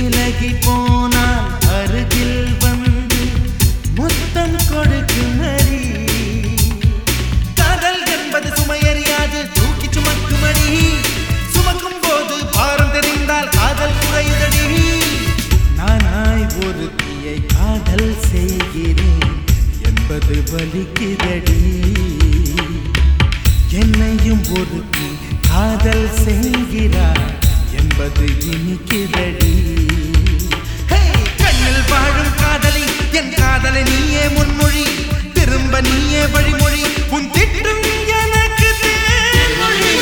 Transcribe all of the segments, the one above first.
விலகி போனால் அருகில் வந்து முத்தம் கொடுக்குமடி. காதல் என்பது சுமையறியாது தூக்கி சுமக்குமடி. சுமக்கும் போது பாரம் தெரிந்தால் காதல் குறையுதடி. நானாய் ஒருத்தியை காதல் செய்கிறேன் என்பது வலிக்குதடி. என்னையும் ஒருத்தி காதல் செய்கிறார் என்பது இனிக்குதடி. கண்ணில் வாழும் காதலி என் காதலை நீயே முன்மொழி. திரும்ப நீயே வழிமொழி. உன் திட்டும் எனக்கு தேன்மொழி.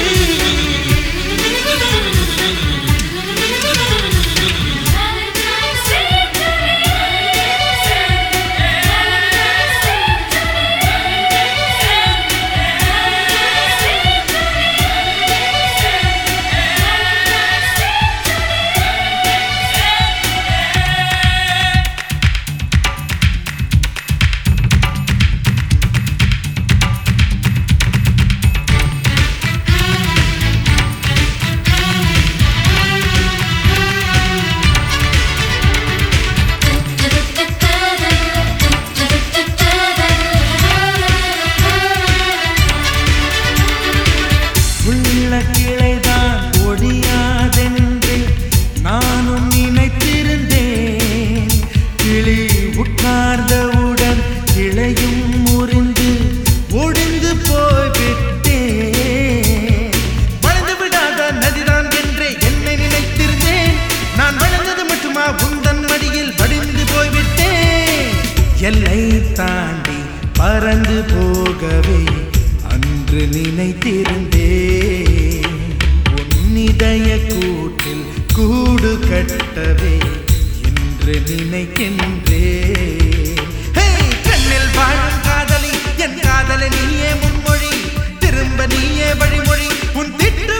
கிளைதான் ஒடியாதென்று நானும் நினைத்திருந்தேன். கிளி உட்கார்ந்தவுடன் கிளையும் முறிந்து ஒடிந்து போய்விட்டேன். வளர்ந்து விடாத நதிதான் என்றே என்னை நினைத்திருந்தேன். நான் வளர்ந்தது மட்டுமா உந்தன் மடியில் வடிந்து போய்விட்டேன். எல்லை தாண்டி பறந்து போகவே அன்று நினைத்திருந்தேன். உன்னிதய கூட்டில் கூடு கட்டவே என்று நினைக்கின்றேன். கண்ணில் வாழும் காதலி என் காதலை நீயே முன்மொழி. திரும்ப நீயே வழிமொழி. உன் திட்டு